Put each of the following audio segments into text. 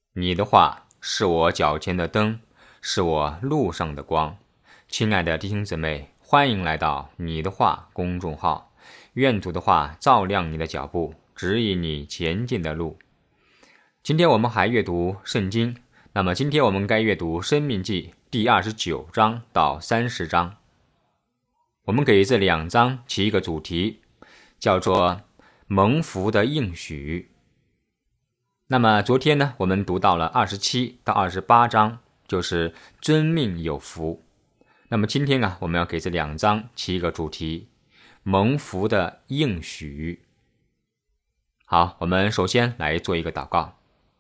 你的话是我脚前的灯，是我路上的光。亲爱的弟兄姊妹，欢迎来到你的话公众号，愿主的话照亮你的脚步，指引你前进的路。今天我们还阅读圣经，那么今天我们该阅读申命记第29章到30章。我们给这2章起一个主题，叫做蒙福的应许。那么昨天呢，我们读到了27到28章，就是遵命有福。那么今天我们要给这2章起一个主题，蒙福的应许。好，我们首先来做一个祷告。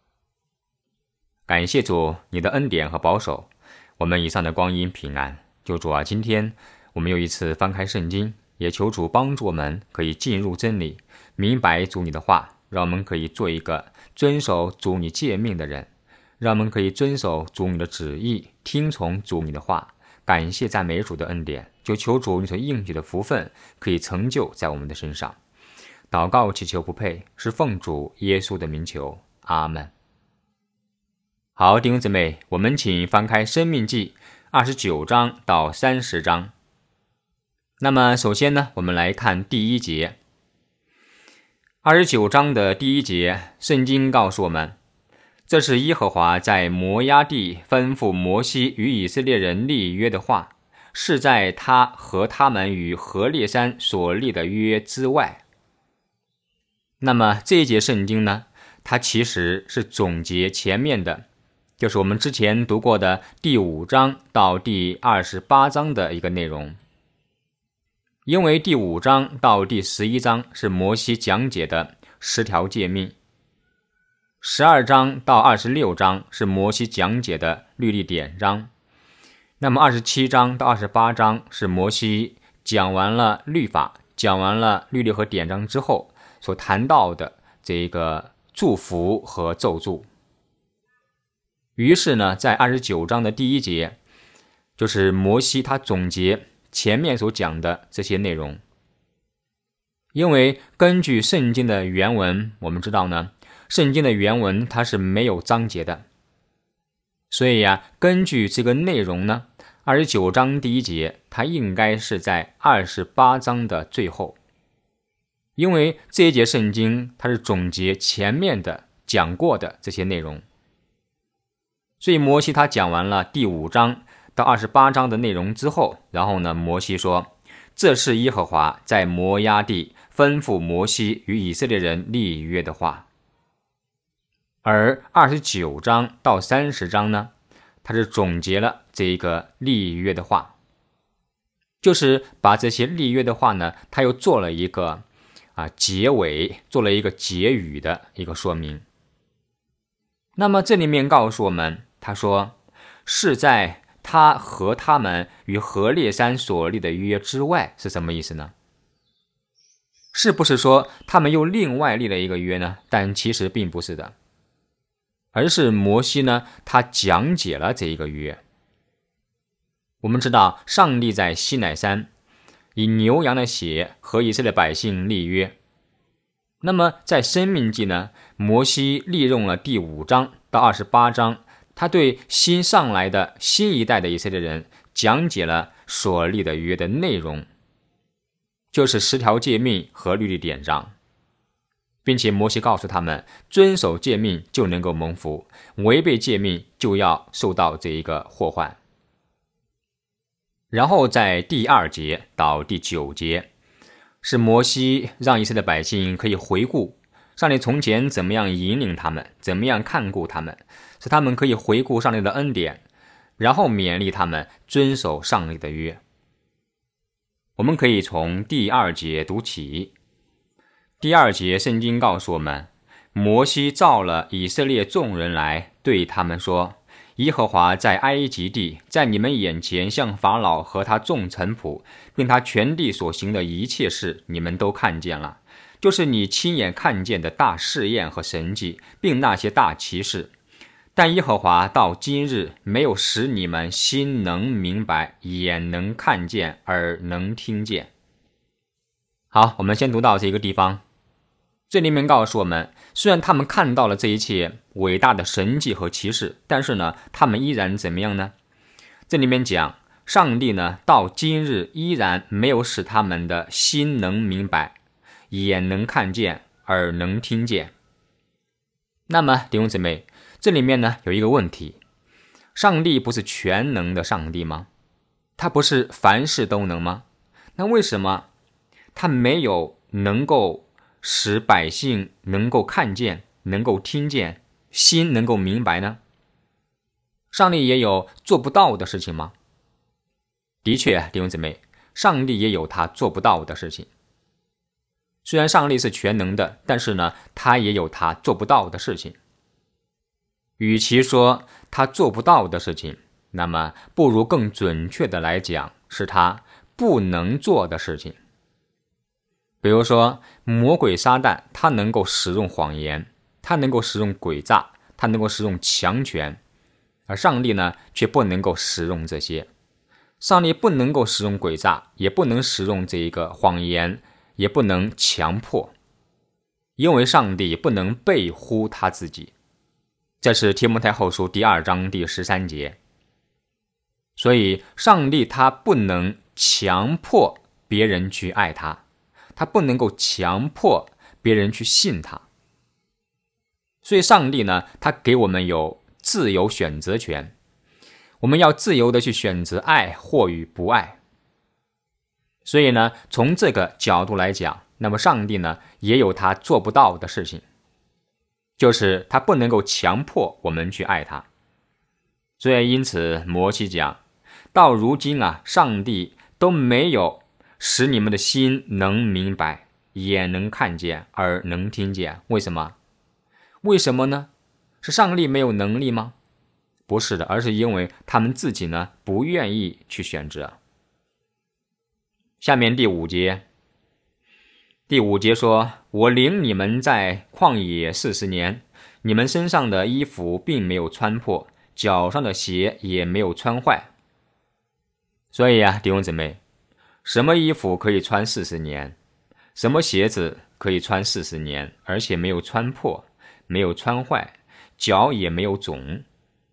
感谢主你的恩典和保守，我们以上的光阴平安。求主今天我们又一次翻开圣经，也求主帮助我们可以进入真理，明白主你的话，让我们可以做一个遵守主你诫命的人，让我们可以遵守主你的旨意，听从主你的话。感谢赞美主的恩典，就求主你所应许的福分可以成就在我们的身上。祷告祈求不配，是奉主耶稣的名求，阿们。好，弟兄姊妹，我们请翻开申命记29章到30章。那么首先呢，我们来看第1节。29章的第1节，圣经告诉我们，这是耶和华在摩押地吩咐摩西与以色列人立约的话，是在他和他们与何烈山所立的约之外。那么这一节圣经呢，它其实是总结前面的，就是我们之前读过的第5章到第28章的一个内容。因为第5章到第11章是摩西讲解的10条诫命，12章到26章是摩西讲解的律例典章，那么27章到28章是摩西讲完了律法，讲完了律例和典章之后所谈到的这个祝福和咒诅。于是呢，在29章的第1节，就是摩西他总结前面所讲的这些内容。因为根据圣经的原文，我们知道呢，圣经的原文它是没有章节的，所以根据这个内容呢，29章第1节它应该是在28章的最后。因为这一节圣经它是总结前面的讲过的这些内容，所以摩西他讲完了第5章到28章的内容之后，然后呢，摩西说，这是耶和华在摩押地吩咐摩西与以色列人立约的话。而29章到30章呢，他是总结了这一个立约的话，就是把这些立约的话呢，他又做了一个结尾，做了一个结语的一个说明。那么这里面告诉我们，他说是在他和他们与何烈山所立的约之外，是什么意思呢？是不是说他们又另外立了一个约呢？但其实并不是的，而是摩西呢，他讲解了这一个约。我们知道上帝在西乃山以牛羊的血和以色列百姓立约，那么在申命记呢，摩西利用了第5章到28章，他对新上来的新一代的以色列人讲解了所立的约的内容，就是10条诫命和律例典章，并且摩西告诉他们，遵守诫命就能够蒙福，违背诫命就要受到这一个祸患。然后在第2节到第9节，是摩西让以色列百姓可以回顾上帝从前怎么样引领他们，怎么样看顾他们，使他们可以回顾上帝的恩典，然后勉励他们遵守上帝的约。我们可以从第2节读起。第2节圣经告诉我们，摩西召了以色列众人来，对他们说，耶和华在埃及地，在你们眼前向法老和他众臣仆，并他全地所行的一切事，你们都看见了，就是你亲眼看见的大试验和神迹，并那些大奇事。但耶和华到今日没有使你们心能明白，眼能看见，耳能听见。好，我们先读到这个地方。这里面告诉我们，虽然他们看到了这一切， 伟大的神迹和奇事，但是呢，他们依然怎么样呢？这里面讲，上帝呢，到今日依然没有使他们的心能明白，眼能看见，耳能听见。那么弟兄姊妹，这里面呢有一个问题，上帝不是全能的上帝吗？他不是凡事都能吗？那为什么他没有能够使百姓能够看见，能够听见，心能够明白呢？上帝也有做不到的事情吗？的确，弟兄姊妹，上帝也有他做不到的事情。虽然上帝是全能的，但是呢，他也有他做不到的事情。与其说他做不到的事情，那么不如更准确的来讲，是他不能做的事情。比如说，魔鬼撒旦，他能够使用谎言，他能够使用诡诈，他能够使用强权，而上帝呢，却不能够使用这些。上帝不能够使用诡诈，也不能使用这一个谎言，也不能强迫，因为上帝不能背乎他自己。这是提摩太后书第2章第13节。所以上帝他不能强迫别人去爱他，他不能够强迫别人去信他。所以上帝呢，他给我们有自由选择权，我们要自由的去选择爱或与不爱。所以呢，从这个角度来讲，那么上帝呢，也有他做不到的事情，就是他不能够强迫我们去爱他。所以因此摩西讲，到如今啊，上帝都没有使你们的心能明白，眼能看见，耳能听见。为什么？为什么呢？是上帝没有能力吗？不是的，而是因为他们自己呢，不愿意去选择。下面第5节，第5节说，我领你们在旷野40年，你们身上的衣服并没有穿破，脚上的鞋也没有穿坏。所以啊，弟兄姊妹，什么衣服可以穿40年？什么鞋子可以穿40年，而且没有穿破，没有穿坏，脚也没有肿？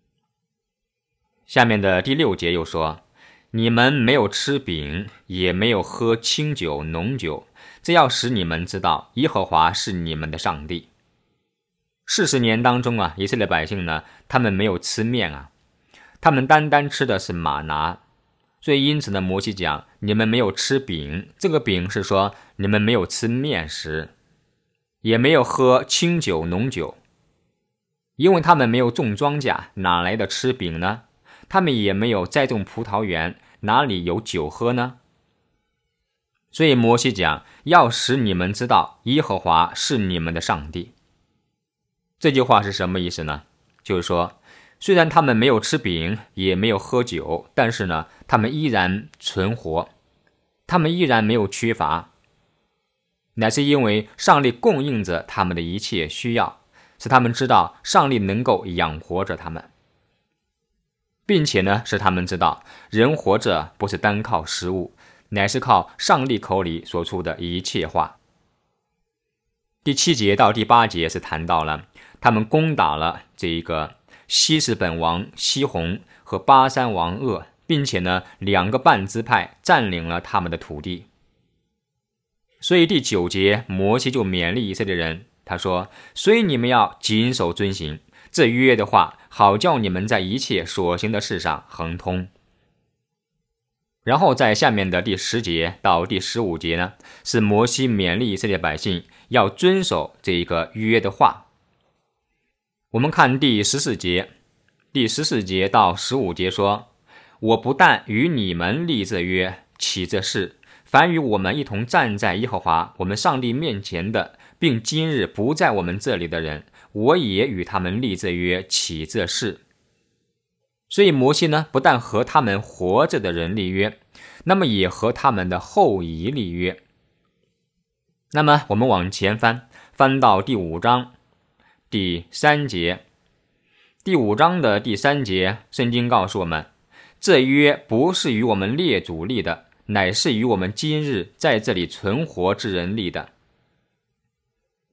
下面的第6节又说，你们没有吃饼，也没有喝清酒浓酒，这要使你们知道耶和华是你们的上帝。40年当中啊，以色列百姓呢，他们没有吃面啊，他们单单吃的是玛拿。所以因此呢，摩西讲，你们没有吃饼，这个饼是说你们没有吃面食，也没有喝清酒浓酒，因为他们没有种庄稼，哪来的吃饼呢？他们也没有栽种葡萄园，哪里有酒喝呢？所以摩西讲，要使你们知道耶和华是你们的上帝。这句话是什么意思呢？就是说，虽然他们没有吃饼，也没有喝酒，但是呢，他们依然存活，他们依然没有缺乏，乃是因为上帝供应着他们的一切需要，使他们知道上帝能够养活着他们，并且呢，使他们知道人活着不是单靠食物，乃是靠上帝口里所出的一切话。第7节到第8节是谈到了他们攻打了这一个希实本王西宏和巴珊王噩，并且呢2个半支派占领了他们的土地。所以第9节摩西就勉励以色列人，他说，所以你们要谨守遵行这约的话，好叫你们在一切所行的事上亨通。然后在下面的第10节到第15节呢，是摩西勉励以色列百姓要遵守这一个约的话。我们看第14节，第14节到15节说，我不但与你们立这约，起这誓，凡与我们一同站在耶和华我们上帝面前的，并今日不在我们这里的人，我也与他们立这约，起这誓。所以摩西呢，不但和他们活着的人立约，那么也和他们的后裔立约。那么我们往前翻到第5章第3节，第5章的第3节，圣经告诉我们，这约不是与我们列祖立的，乃是与我们今日在这里存活之人立的。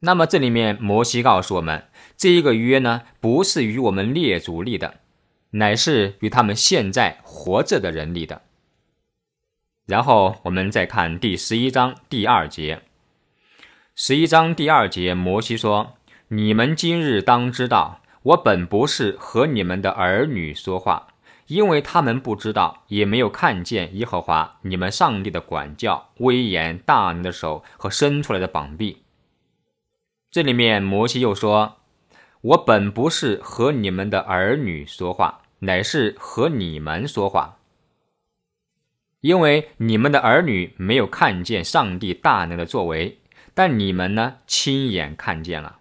那么这里面摩西告诉我们，这一个约呢，不是与我们列祖立的，乃是与他们现在活着的人立的。然后我们再看第11章第2节。11章第2节，摩西说：你们今日当知道，我本不是和你们的儿女说话，因为他们不知道，也没有看见耶和华你们上帝的管教、威严、大能的手和伸出来的膀臂。这里面摩西又说，我本不是和你们的儿女说话，乃是和你们说话，因为你们的儿女没有看见上帝大能的作为，但你们呢，亲眼看见了。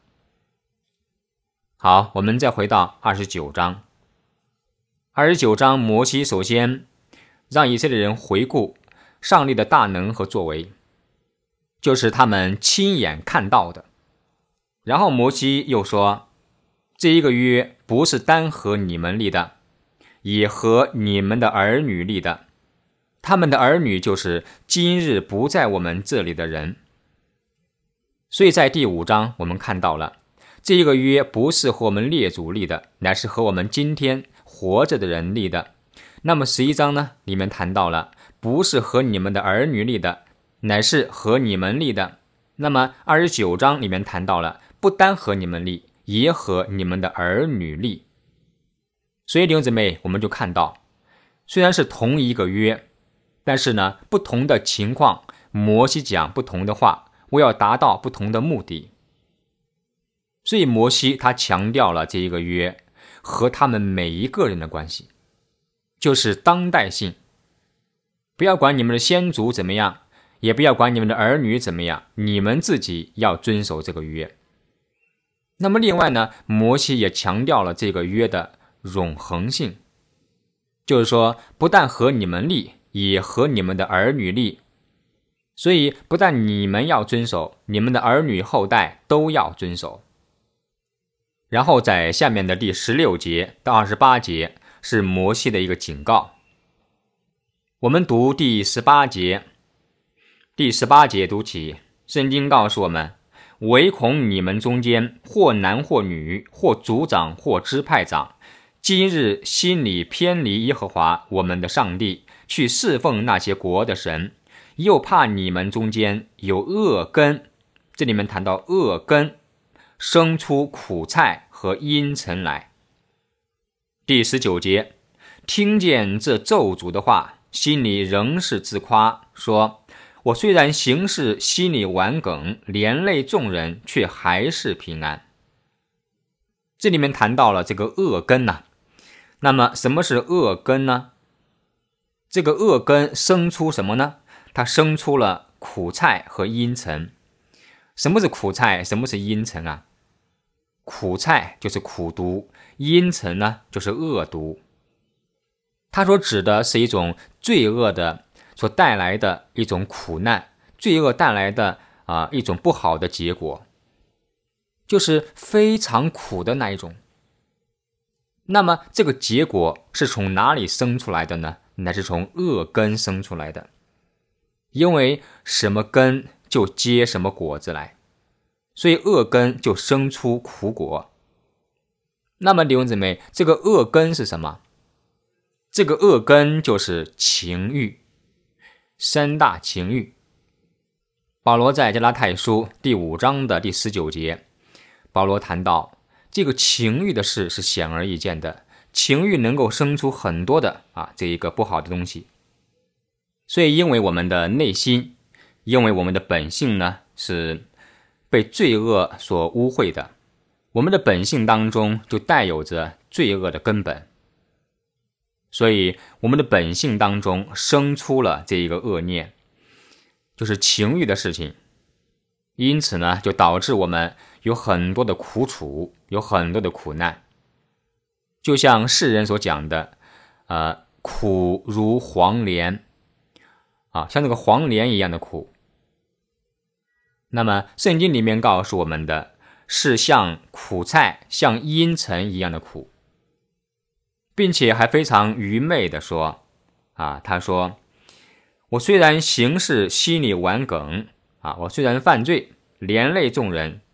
好，我们再回到29章。29章，摩西首先让以色列人回顾上帝的大能和作为，就是他们亲眼看到的。然后摩西又说，这一个约不是单和你们立的，也和你们的儿女立的，他们的儿女就是今日不在我们这里的人。所以在第5章我们看到了，这一个约不是和我们列祖立的，乃是和我们今天活着的人立的。那么11章呢，里面谈到了，不是和你们的儿女立的，乃是和你们立的。那么29章里面谈到了，不单和你们立，也和你们的儿女立。所以弟兄姊妹，我们就看到，虽然是同一个约，但是呢，不同的情况，摩西讲不同的话，为要达到不同的目的。所以摩西他强调了这一个约和他们每一个人的关系，就是当代性。不要管你们的先祖怎么样，也不要管你们的儿女怎么样，你们自己要遵守这个约。那么另外呢，摩西也强调了这个约的永恒性，就是说不但和你们立，也和你们的儿女立。所以不但你们要遵守，你们的儿女后代都要遵守。然后在下面的第16节到28节是摩西的一个警告。我们读第18节，第18节读起，圣经告诉我们，唯恐你们中间或男或女，或族长或支派长，今日心里偏离耶和华我们的上帝，去侍奉那些国的神，又怕你们中间有恶根，这里面谈到恶根，生出苦菜和阴沉来。第19节，听见这咒诅的话，心里仍是自夸，说，我虽然行事心里顽梗，连累众人，却还是平安。这里面谈到了这个恶根啊。那么什么是恶根呢？这个恶根生出什么呢？它生出了苦菜和阴沉。什么是苦菜？什么是阴沉啊？苦菜就是苦毒，阴沉呢就是恶毒。它所指的是一种罪恶的所带来的一种苦难，罪恶带来的一种不好的结果，就是非常苦的那一种。那么这个结果是从哪里生出来的呢？乃是从恶根生出来的。因为什么根就结什么果子来，所以恶根就生出苦果。那么弟兄姊妹，这个恶根是什么？这个恶根就是情欲，三大情欲。保罗在加拉太书第5章的第19节，保罗谈到这个情欲的事是显而易见的，情欲能够生出很多的这一个不好的东西。所以因为我们的内心，因为我们的本性呢是被罪恶所污秽的，我们的本性当中就带有着罪恶的根本，所以我们的本性当中生出了这一个恶念，就是情欲的事情。因此呢，就导致我们有很多的苦楚，有很多的苦难。就像世人所讲的苦如黄连像这个黄连一样的苦。那么圣经里面告诉我们的是像苦菜，像阴沉一样的苦，并且还非常愚昧的说他说，我虽然行事心里顽梗我虽然犯罪连累众人，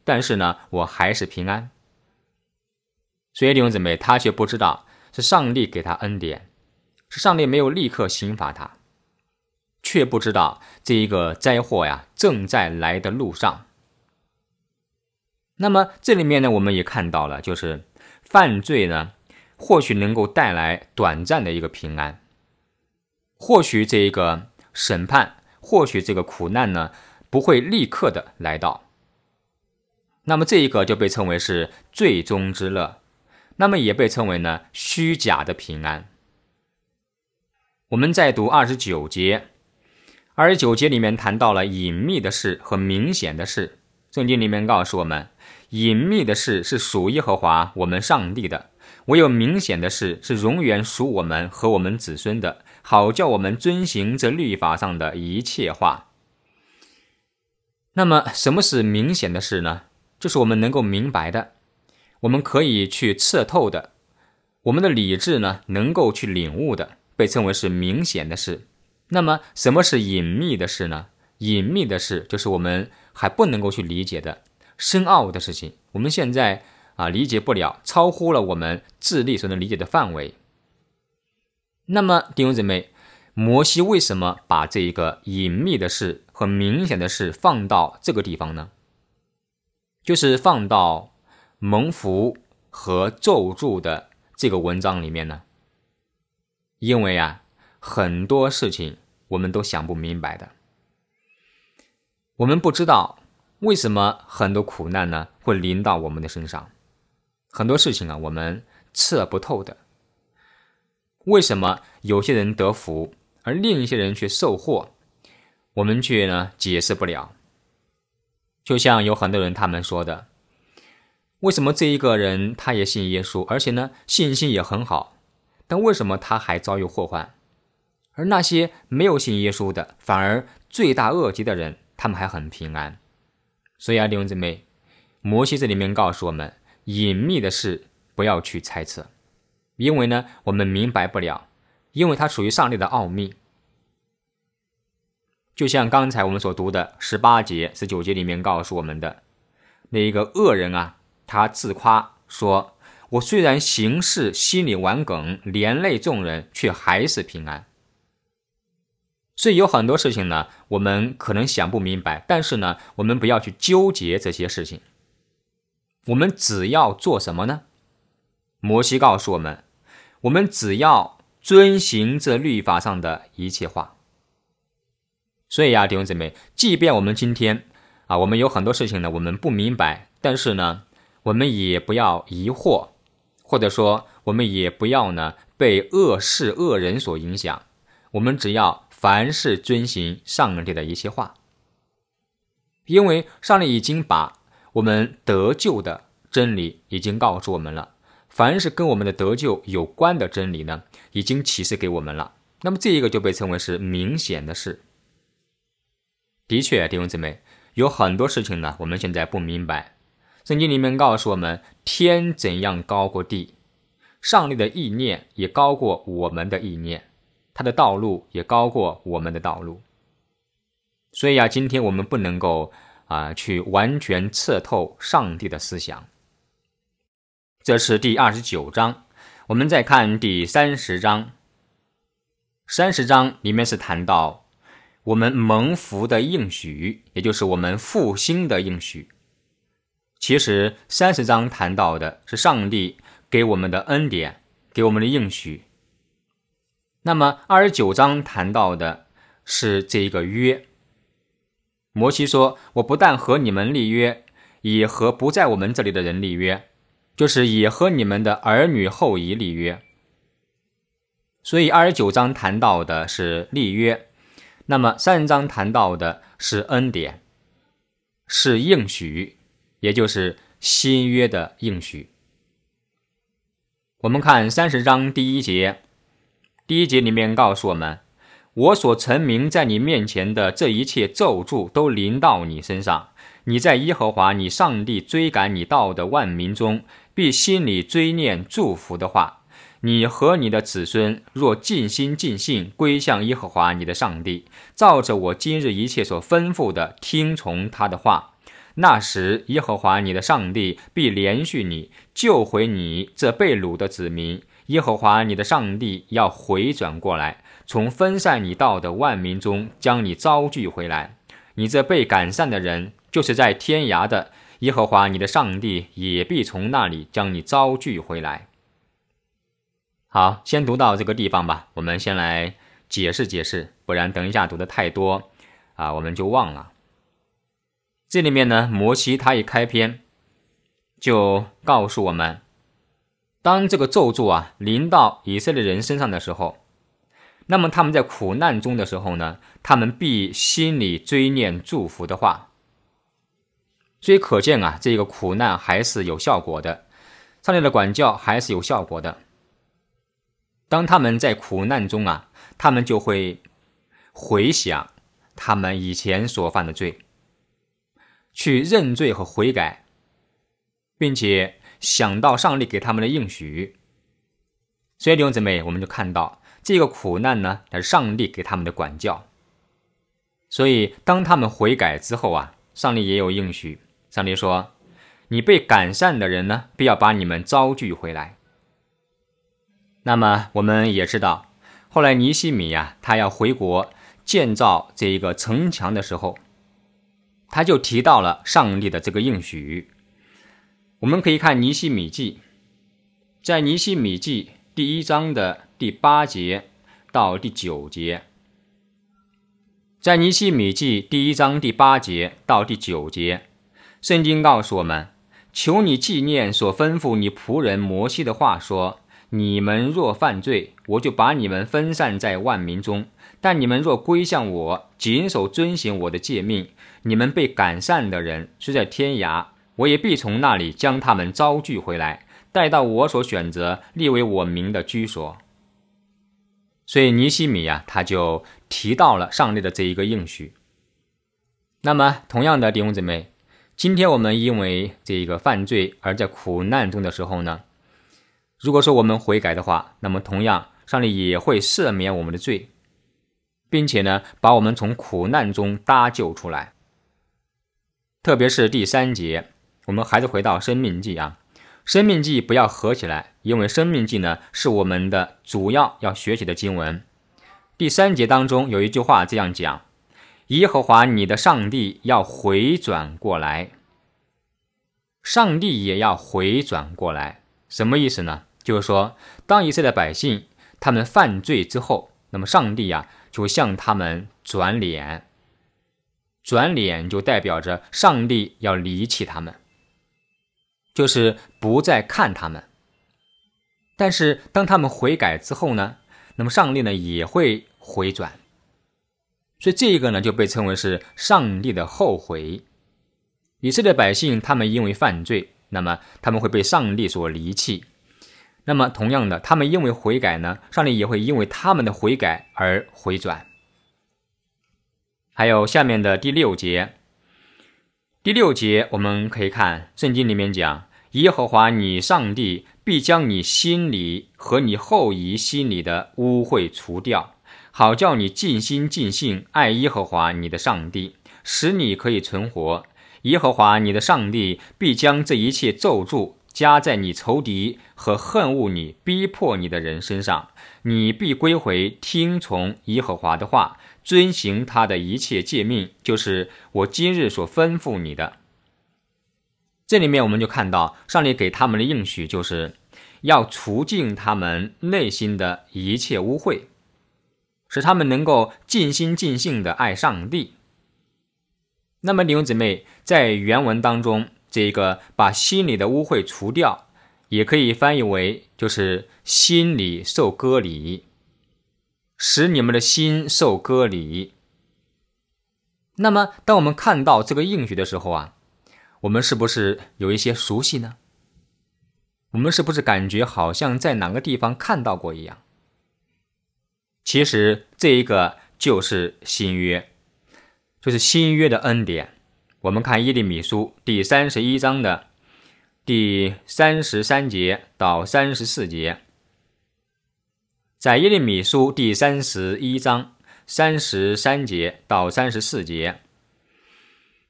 但是呢，我还是平安。所以弟兄姊妹，他却不知道是上帝给他恩典，是上帝没有立刻刑罚他，却不知道这一个灾祸呀正在来的路上。那么这里面呢，我们也看到了，就是犯罪呢，或许能够带来短暂的一个平安，或许这一个审判，或许这个苦难呢，不会立刻的来到。那么这一个就被称为是最终之乐，那么也被称为呢虚假的平安。我们再读29节，29节里面谈到了隐秘的事和明显的事。圣经里面告诉我们，隐秘的事是属耶和华我们上帝的，唯有明显的事是永远属我们和我们子孙的，好叫我们遵行这律法上的一切话。那么什么是明显的事呢？就是我们能够明白的，我们可以去测透的，我们的理智呢能够去领悟的，被称为是明显的事。那么什么是隐秘的事呢？隐秘的事就是我们还不能够去理解的深奥的事情，我们现在理解不了，超乎了我们智力所能理解的范围。那么弟兄姊妹，摩西为什么把这一个隐秘的事和明显的事放到这个地方呢？就是放到蒙福和咒诅的这个文章里面呢？因为很多事情我们都想不明白的，我们不知道为什么很多苦难呢会临到我们的身上，很多事情我们测不透的。为什么有些人得福，而另一些人却受祸，我们却呢解释不了。就像有很多人他们说的，为什么这一个人他也信耶稣，而且呢信心也很好，但为什么他还遭遇祸患？而那些没有信耶稣的，反而罪大恶极的人，他们还很平安。所以弟兄姊妹，摩西这里面告诉我们，隐秘的事不要去猜测，因为呢我们明白不了，因为它属于上帝的奥秘。就像刚才我们所读的18节、19节里面告诉我们的，那一个恶人他自夸说，我虽然行事心里顽梗，连累众人，却还是平安。所以有很多事情呢，我们可能想不明白，但是呢，我们不要去纠结这些事情。我们只要做什么呢？摩西告诉我们，我们只要遵行这律法上的一切话。所以弟兄姊妹，即便我们今天我们有很多事情呢，我们不明白，但是呢，我们也不要疑惑，或者说我们也不要呢被恶事恶人所影响，我们只要凡事遵行上帝的一切话。因为上帝已经把我们得救的真理已经告诉我们了，凡是跟我们的得救有关的真理呢，已经启示给我们了。那么这一个就被称为是明显的事。的确弟兄姊妹，有很多事情呢我们现在不明白。圣经里面告诉我们，天怎样高过地，上帝的意念也高过我们的意念，他的道路也高过我们的道路。所以今天我们不能够去完全测透上帝的思想。这是第29章，我们再看第30章。30章里面是谈到我们蒙福的应许，也就是我们复兴的应许。其实30章谈到的是上帝给我们的恩典，给我们的应许。那么29章谈到的是这一个约。摩西说，我不但和你们立约，也和不在我们这里的人立约，就是也和你们的儿女后裔立约。所以29章谈到的是立约，那么30章谈到的是恩典，是应许，也就是新约的应许。我们看30章第1节，第1节里面告诉我们，我所陈明在你面前的这一切咒诅都临到你身上，你在耶和华你上帝追赶你到的万民中，必心里追念祝福的话。你和你的子孙若尽心尽性归向耶和华你的上帝，照着我今日一切所吩咐的听从他的话， 那时耶和华你的上帝必怜恤你，救回你这被掳的子民。耶和华你的上帝要回转过来，从分散你到的万民中将你招聚回来。你这被赶散的人，就是在天涯的，耶和华你的上帝也必从那里将你招聚回来。好，先读到这个地方吧，我们先来解释解释，不然等一下读的太多我们就忘了。这里面呢，摩西他一开篇就告诉我们，当这个咒诅临到以色列人身上的时候，那么他们在苦难中的时候呢，他们必心里追念祝福的话。所以可见这个苦难还是有效果的，上帝的管教还是有效果的。当他们在苦难中他们就会回想他们以前所犯的罪，去认罪和悔改，并且想到上帝给他们的应许。所以弟兄姊妹，我们就看到这个苦难呢，是上帝给他们的管教。所以当他们悔改之后上帝也有应许。上帝说，你被赶散的人呢，必要把你们招聚回来。那么我们也知道，后来尼希米他要回国建造这个城墙的时候，他就提到了上帝的这个应许。我们可以看尼希米记，在尼希米记第1章的第8节到第9节，在尼希米记第1章第8节到第9节，圣经告诉我们，求你纪念所吩咐你仆人摩西的话，说，你们若犯罪，我就把你们分散在万民中，但你们若归向我，谨守遵行我的诫命，你们被赶散的人虽在天涯，我也必从那里将他们招聚回来，带到我所选择立为我名的居所。所以尼希米他就提到了上帝的这一个应许。那么同样的弟兄姊妹，今天我们因为这个犯罪而在苦难中的时候呢，如果说我们悔改的话，那么同样上帝也会赦免我们的罪，并且呢把我们从苦难中搭救出来。特别是第3节，我们还是回到申命记申命记不要合起来，因为申命记呢是我们的主要学习的经文。第3节当中有一句话这样讲，耶和华你的上帝要回转过来。上帝也要回转过来，什么意思呢？就是说，当以色列百姓他们犯罪之后，那么上帝就向他们转脸。转脸就代表着上帝要离弃他们，就是不再看他们。但是当他们悔改之后呢，那么上帝呢也会回转。所以这个呢就被称为是上帝的后悔。以色列百姓他们因为犯罪，那么他们会被上帝所离弃。那么同样的，他们因为悔改呢，上帝也会因为他们的悔改而回转。还有下面的第6节，第6节我们可以看圣经里面讲，耶和华你上帝必将你心里和你后裔心里的污秽除掉，好叫你尽心尽性爱耶和华你的上帝，使你可以存活。耶和华你的上帝必将这一切咒诅加在你仇敌和恨恶你逼迫你的人身上，你必归回听从耶和华的话，遵行他的一切诫命，就是我今日所吩咐你的。这里面我们就看到上帝给他们的应许，就是要除尽他们内心的一切污秽，使他们能够尽心尽性的爱上帝。那么弟兄姊妹，在原文当中，这个把心里的污秽除掉，也可以翻译为就是心里受割礼，使你们的心受割礼。那么当我们看到这个应许的时候我们是不是有一些熟悉呢？我们是不是感觉好像在哪个地方看到过一样？其实这一个就是新约，就是新约的恩典。我们看耶利米书第31章的第33节到34节，在耶利米书第31章33节到34节，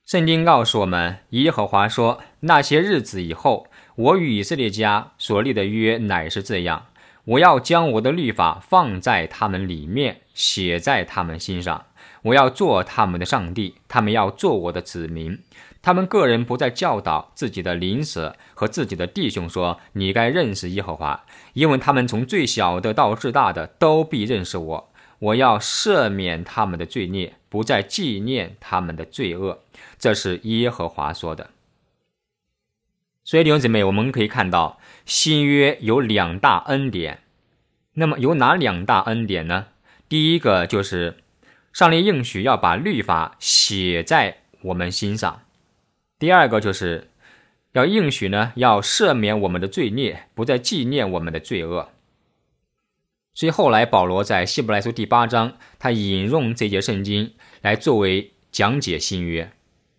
圣经告诉我们，耶和华说，那些日子以后，我与以色列家所立的约乃是这样，我要将我的律法放在他们里面，写在他们心上，我要做他们的上帝，他们要做我的子民。他们个人不再教导自己的邻舍和自己的弟兄说，你该认识耶和华，因为他们从最小的到至大的都必认识我。我要赦免他们的罪孽，不再纪念他们的罪恶。这是耶和华说的。所以弟兄姊妹，我们可以看到新约有2大恩典。那么有哪2大恩典呢？第一个就是上帝应许要把律法写在我们心上。第二个就是要应许呢，要赦免我们的罪孽，不再纪念我们的罪恶。所以后来保罗在希伯来书第8章，他引用这节圣经来作为讲解新约。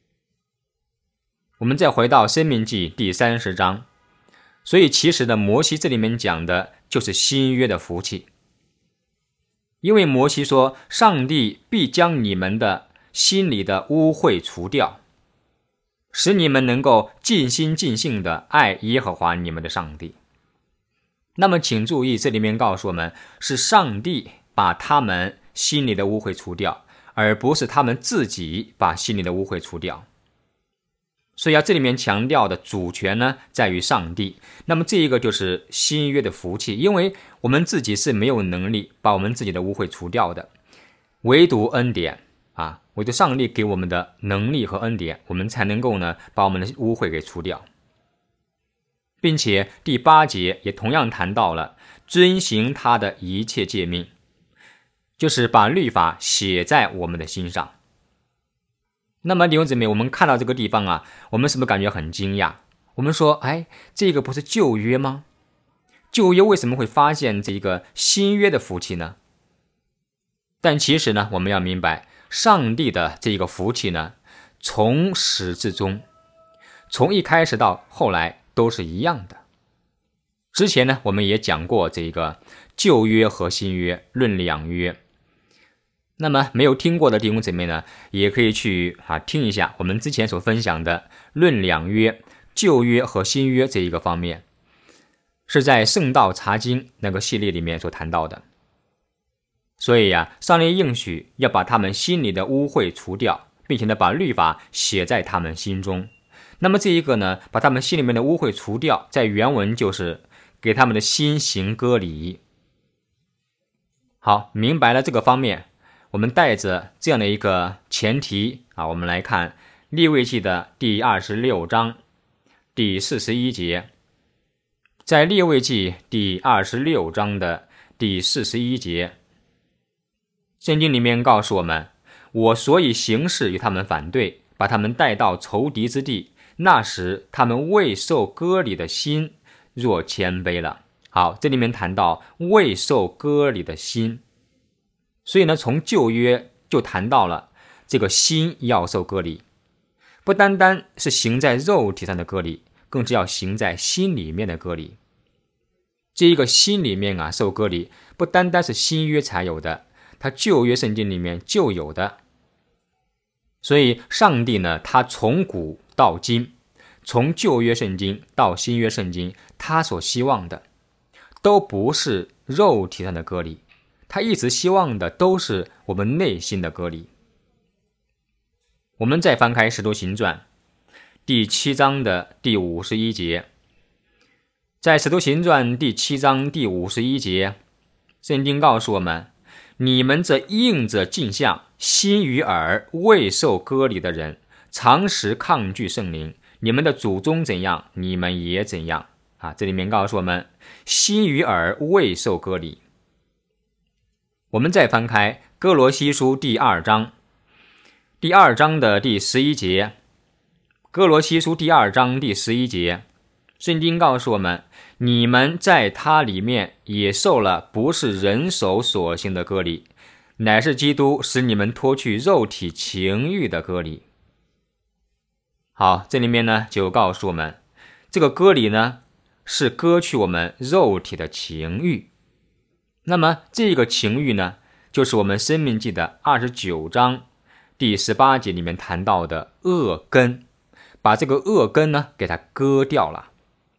我们再回到申命记第30章，所以其实呢，摩西这里面讲的就是新约的福气。因为摩西说，上帝必将你们的心里的污秽除掉，使你们能够尽心尽性的爱耶和华你们的上帝。那么请注意，这里面告诉我们，是上帝把他们心里的污秽除掉，而不是他们自己把心里的污秽除掉。所以这里面强调的主权呢，在于上帝。那么这一个就是新约的福气，因为我们自己是没有能力把我们自己的污秽除掉的，唯独恩典唯独上帝给我们的能力和恩典，我们才能够呢把我们的污秽给除掉。并且第8节也同样谈到了遵行他的一切诫命，就是把律法写在我们的心上。那么弟兄姊妹，我们看到这个地方我们是不是感觉很惊讶？我们说，这个不是旧约吗？旧约为什么会发现这个新约的福气呢？但其实呢，我们要明白，上帝的这个福气呢，从始至终，从一开始到后来都是一样的。之前呢，我们也讲过这个旧约和新约论2约。那么没有听过的弟兄姊妹呢，也可以去听一下我们之前所分享的论2约、旧约和新约这一个方面，是在圣道查经那个系列里面所谈到的。所以上帝应许要把他们心里的污秽除掉，并且呢把律法写在他们心中。那么这一个呢，把他们心里面的污秽除掉，在原文就是给他们的心行割礼。好，明白了这个方面，我们带着这样的一个前提我们来看利未记的第26章第41节。在利未记第26章的第41节，圣经里面告诉我们，我所以行事与他们反对，把他们带到仇敌之地，那时他们未受割礼的心若谦卑了。好，这里面谈到未受割礼的心，所以呢，从旧约就谈到了这个心要受割礼，不单单是行在肉体上的割礼，更是要行在心里面的割礼。这一个心里面受割礼，不单单是新约才有的，它旧约圣经里面就有的。所以上帝呢，他从古到今，从旧约圣经到新约圣经，他所希望的都不是肉体上的割礼，他一直希望的都是我们内心的割礼。我们再翻开使徒行传第7章的第51节，在使徒行传第7章第51节，圣经告诉我们，你们这硬着镜像、心与耳未受割礼的人，常时抗拒圣灵，你们的祖宗怎样，你们也怎样。这里面告诉我们，心与耳未受割礼。我们再翻开哥罗西书第2章，第2章的第11节，哥罗西书第2章第11节，圣经告诉我们，你们在他里面也受了不是人手所行的割礼，乃是基督使你们脱去肉体情欲的割礼。好，这里面呢就告诉我们，这个割礼呢是割去我们肉体的情欲。那么这个情欲呢，就是我们申命记的29章第18节里面谈到的恶根，把这个恶根呢给它割掉了。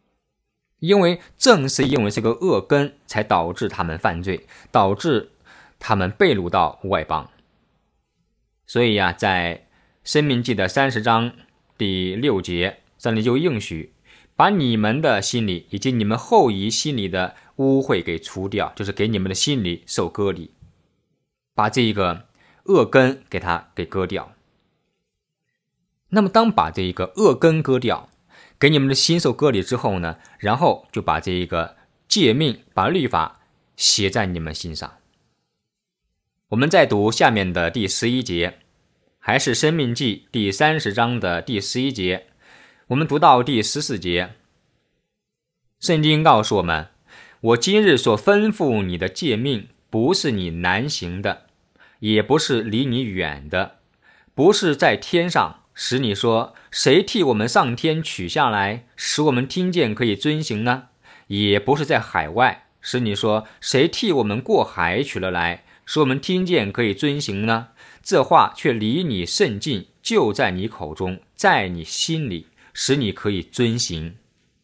正是因为这个恶根，才导致他们犯罪，导致他们被掳到外邦。所以在申命记的30章第6节，上帝就应许把你们的心里以及你们后裔心里的污秽给除掉，就是给你们的心里受割礼，把这个恶根给它给割掉。那么当把这个恶根割掉，给你们的心受割礼之后呢，然后就把这个诫命，把律法写在你们心上。我们再读下面的第11节，还是申命记第30章的第11节，我们读到第14节。圣经告诉我们，我今日所吩咐你的诫命，不是你难行的，也不是离你远的，不是在天上，使你说谁替我们上天取下来，使我们听见可以遵行呢？也不是在海外，使你说谁替我们过海取了来，使我们听见可以遵行呢？这话却离你甚近，就在你口中，在你心里，使你可以遵行。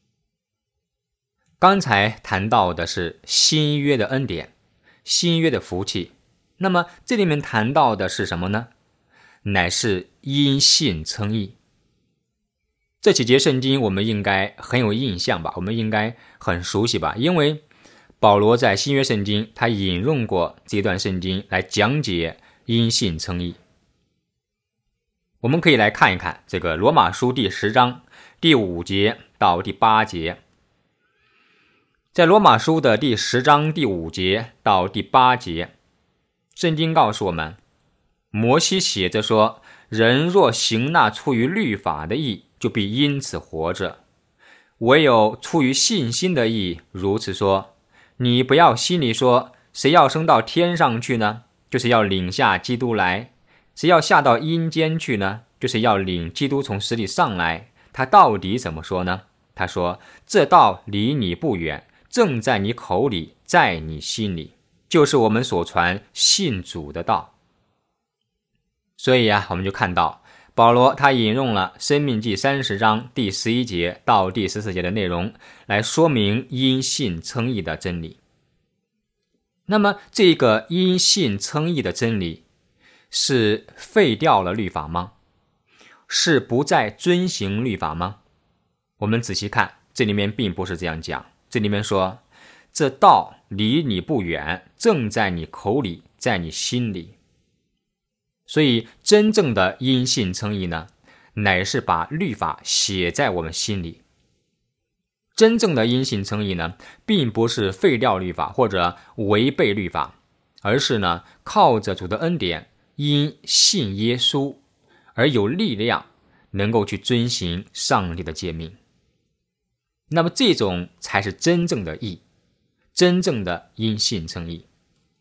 刚才谈到的是新约的恩典，新约的福气，那么这里面谈到的是什么呢？乃是因信称义。这几节圣经我们应该很有印象吧，我们应该很熟悉吧，因为保罗在新约圣经他引用过这段圣经来讲解因信称义。我们可以来看一看这个罗马书第10章第5节到第8节。在罗马书的第10章第5节到第8节，圣经告诉我们，摩西写着说，人若行那出于律法的义，就必因此活着。唯有出于信心的义，如此说，你不要心里说，谁要升到天上去呢？就是要领下基督来。谁要下到阴间去呢？就是要领基督从死里上来。他到底怎么说呢？他说，这道离你不远，正在你口里，在你心里，就是我们所传信主的道。所以我们就看到保罗他引用了申命记30章第11节到第14节的内容，来说明因信称义的真理。那么这个因信称义的真理是废掉了律法吗？是不再遵行律法吗？我们仔细看，这里面并不是这样讲，这里面说，这道离你不远，正在你口里，在你心里。所以真正的因信称义呢，乃是把律法写在我们心里。真正的因信称义呢，并不是废掉律法或者违背律法，而是呢，靠着主的恩典，因信耶稣而有力量，能够去遵行上帝的诫命。那么这种才是真正的义，真正的因信称义。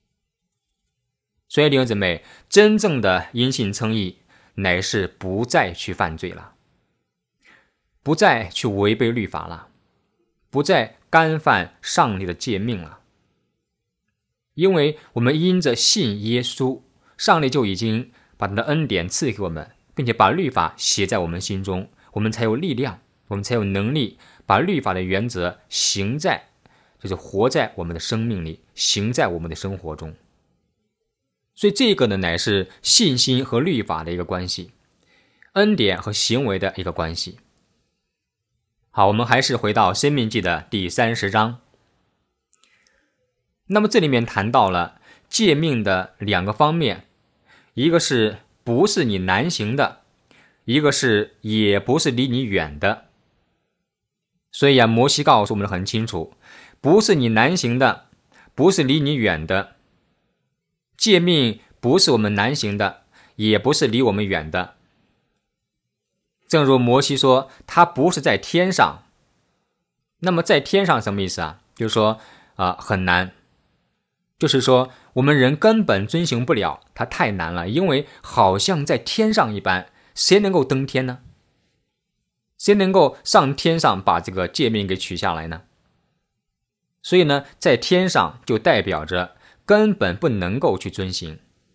所以弟兄姊妹，真正的因信称义，乃是不再去犯罪了，不再去违背律法了，不再干犯上帝的诫命了。因为我们因着信耶稣，上帝就已经把他的恩典赐给我们，并且把律法写在我们心中，我们才有力量，我们才有能力把律法的原则行在，就是活在我们的生命里，行在我们的生活中。所以这个呢，乃是信心和律法的一个关系，恩典和行为的一个关系。好，我们还是回到申命记的第30章。那么这里面谈到了诫命的2个方面，一个是不是你难行的，一个是也不是离你远的。所以摩西告诉我们很清楚，不是你难行的，不是离你远的。诫命不是我们难行的，也不是离我们远的。正如摩西说，他不是在天上。那么在天上什么意思啊？就是说很难，就是说我们人根本遵行不了，它太难了，因为好像在天上一般，谁能够登天呢？谁能够上天上把这个诫命给取下来呢？所以呢，在天上就代表着根本不能够去遵行。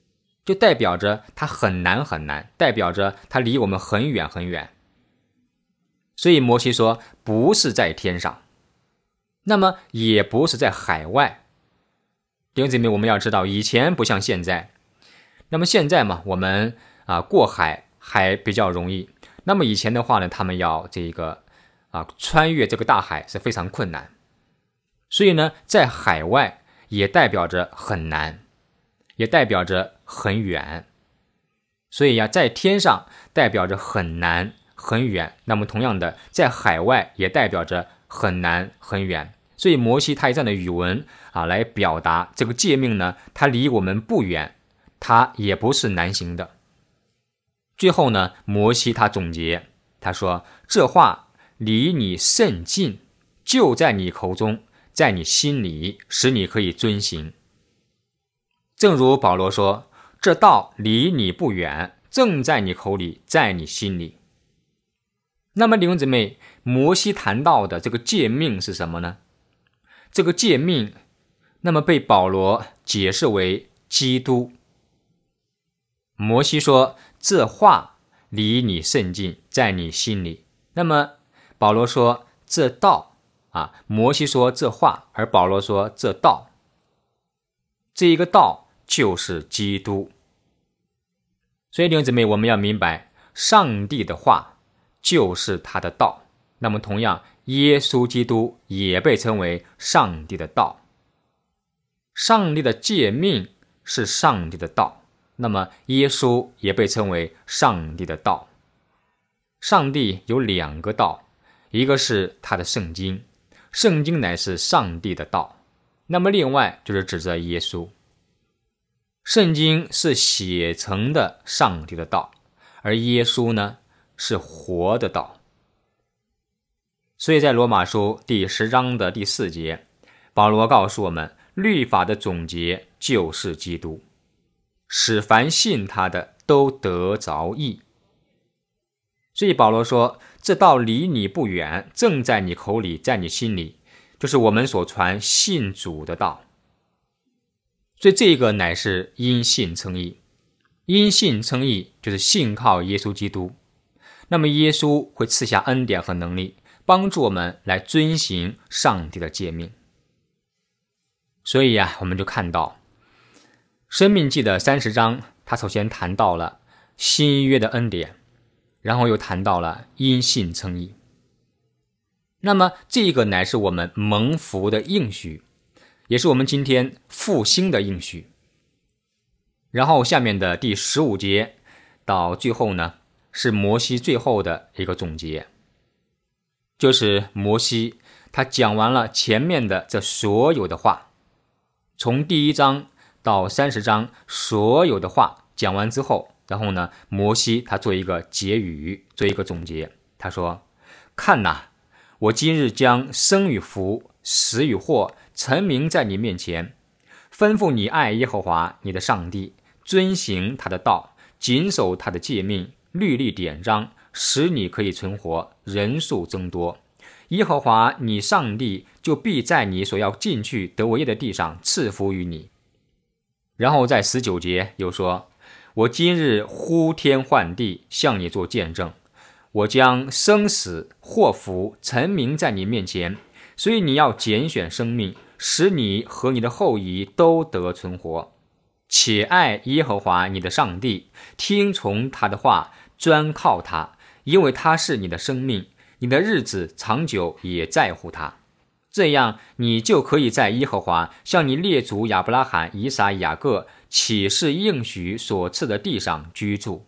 就代表着它很难很难，代表着它离我们很远很远。所以摩西说不是在天上，那么也不是在海外。弟兄姊妹，我们要知道以前不像现在，那么现在嘛，我们过海还比较容易，那么以前的话呢，他们要穿越这个大海是非常困难。所以呢，在海外也代表着很难，也代表着很远。所以在天上代表着很难很远，那么同样的，在海外也代表着很难很远。所以摩西他以这样的语文来表达这个诫命呢，它离我们不远，它也不是难行的。最后呢，摩西他总结，他说这话离你甚近，就在你口中，在你心里，使你可以遵行。正如保罗说，这道离你不远，正在你口里，在你心里。那么弟兄姊妹，摩西谈到的这个诫命是什么呢？这个诫命那么被保罗解释为基督。摩西说这话离你甚近，在你心里。那么保罗说这道摩西说这话，而保罗说这道，这一个道就是基督。所以弟兄姊妹，我们要明白，上帝的话就是他的道。那么同样，耶稣基督也被称为上帝的道。上帝的诫命是上帝的道，那么耶稣也被称为上帝的道。上帝有两个道，一个是他的圣经，圣经乃是上帝的道，那么另外就是指着耶稣。圣经是写成的上帝的道，而耶稣呢是活的道。所以在罗马书第10章的第4节，保罗告诉我们，律法的总结就是基督，使凡信他的都得着义。所以保罗说，这道离你不远，正在你口里，在你心里，就是我们所传信主的道。所以这个乃是因信称义，因信称义就是信靠耶稣基督。那么耶稣会赐下恩典和能力，帮助我们来遵行上帝的诫命。所以我们就看到申命记的30章，他首先谈到了新约的恩典，然后又谈到了因信称义。那么这个乃是我们蒙福的应许，也是我们今天复兴的应许。然后下面的第15节到最后呢，是摩西最后的一个总结，就是摩西他讲完了前面的这所有的话，从第1章到30章所有的话讲完之后，然后呢，摩西他做一个结语，做一个总结。他说，看哪，我今日将生与福，死与祸陈明在你面前，吩咐你爱耶和华你的上帝，遵行他的道，谨守他的诫命、律例典章，使你可以存活，人数增多。耶和华你上帝就必在你所要进去得为业的地上赐福于你。然后在19节又说，我今日呼天唤地向你做见证，我将生死祸福陈明在你面前，所以你要拣选生命，使你和你的后裔都得存活。且爱耶和华你的上帝，听从他的话，专靠他，因为他是你的生命，你的日子长久也在乎他。这样你就可以在耶和华向你列祖亚伯拉罕、以撒、雅各起誓应许所赐的地上居住。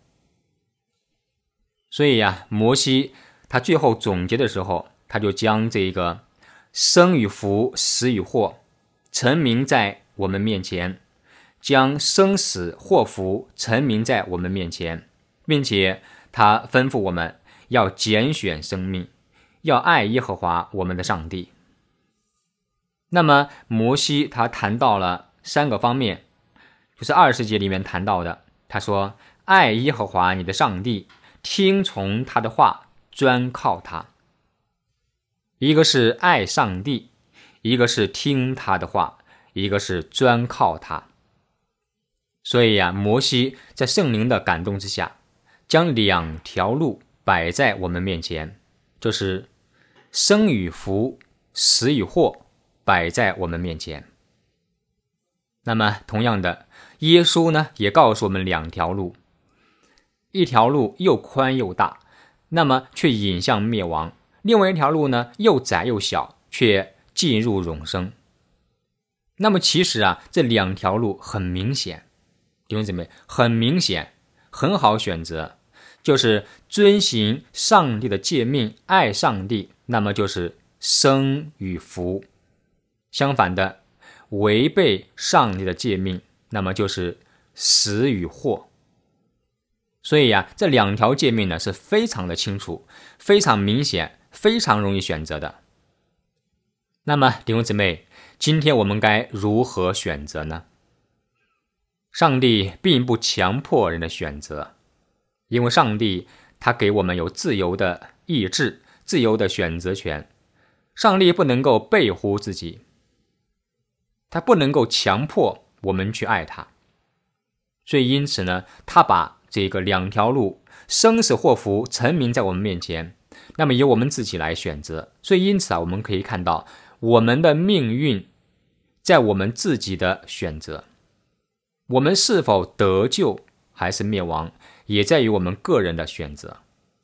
所以摩西他最后总结的时候，他就将这个生与福、死与祸陈明在我们面前，将生死祸福陈明在我们面前，并且他吩咐我们要拣选生命，要爱耶和华我们的上帝。那么摩西他谈到了3个方面，就是20节里面谈到的，他说爱耶和华你的上帝，听从他的话，专靠他。一个是爱上帝，一个是听他的话，一个是专靠他。 所以摩西在圣灵的感动之下，将2条路摆在我们面前，就是生与福、死与祸摆在我们面前。那么同样的，耶稣呢也告诉我们2条路，一条路又宽又大，那么却引向灭亡；另外一条路呢又窄又小，却进入永生。那么其实这2条路很明显，弟兄姊妹，很明显，很好选择，就是遵行上帝的诫命，爱上帝，那么就是生与福；相反的，违背上帝的诫命，那么就是死与祸。所以这2条诫命呢是非常的清楚，非常明显，非常容易选择的。那么弟兄姊妹，今天我们该如何选择呢？上帝并不强迫人的选择，因为上帝他给我们有自由的意志，自由的选择权。上帝不能够背乎自己，他不能够强迫我们去爱他。所以因此呢，他把这个2条路，生死祸福，陈明在我们面前，那么由我们自己来选择。所以因此我们可以看到，我们的命运在我们自己的选择，我们是否得救还是灭亡，也在于我们个人的选择。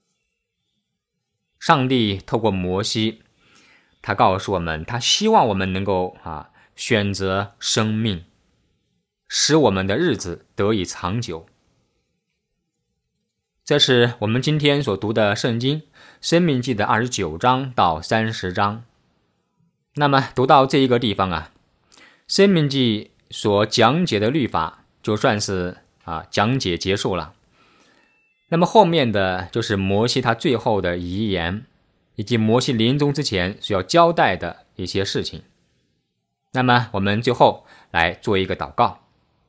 上帝透过摩西，他告诉我们，他希望我们能够选择生命，使我们的日子得以长久。这是我们今天所读的圣经申命记的29章到30章。那么读到这一个地方申命记所讲解的律法就算是讲解结束了。那么后面的就是摩西他最后的遗言，以及摩西临终之前所要交代的一些事情。那么我们最后来做一个祷告。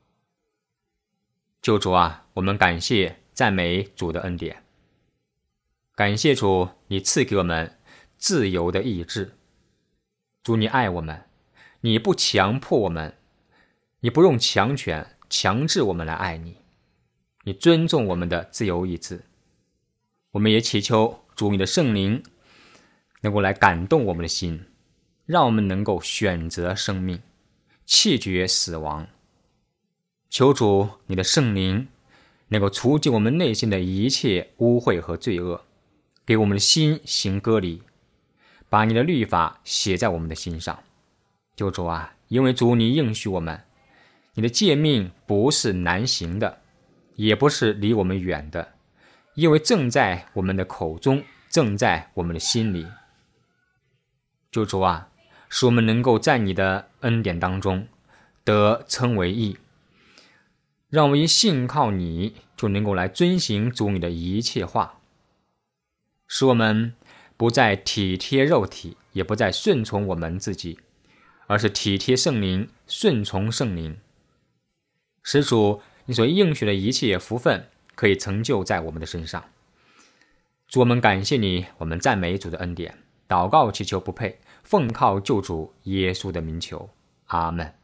救主我们感谢赞美主的恩典，感谢主你赐给我们自由的意志。主你爱我们，你不强迫我们，你不用强权强制我们来爱你，你尊重我们的自由意志。我们也祈求主你的圣灵能够来感动我们的心，让我们能够选择生命，弃绝死亡。求主你的圣灵能够除尽我们内心的一切污秽和罪恶，给我们的心行割礼，把你的律法写在我们的心上。救主因为主你应许我们，你的诫命不是难行的，也不是离我们远的，因为正在我们的口中，正在我们的心里。救主使我们能够在你的恩典当中得称为义，让我们因信靠你就能够来遵行主你的一切话，使我们不再体贴肉体，也不再顺从我们自己，而是体贴圣灵，顺从圣灵，使主你所应许的一切福分可以成就在我们的身上。主，我们感谢你，我们赞美主的恩典，祷告祈求不配，奉靠救主耶稣的名求，阿们。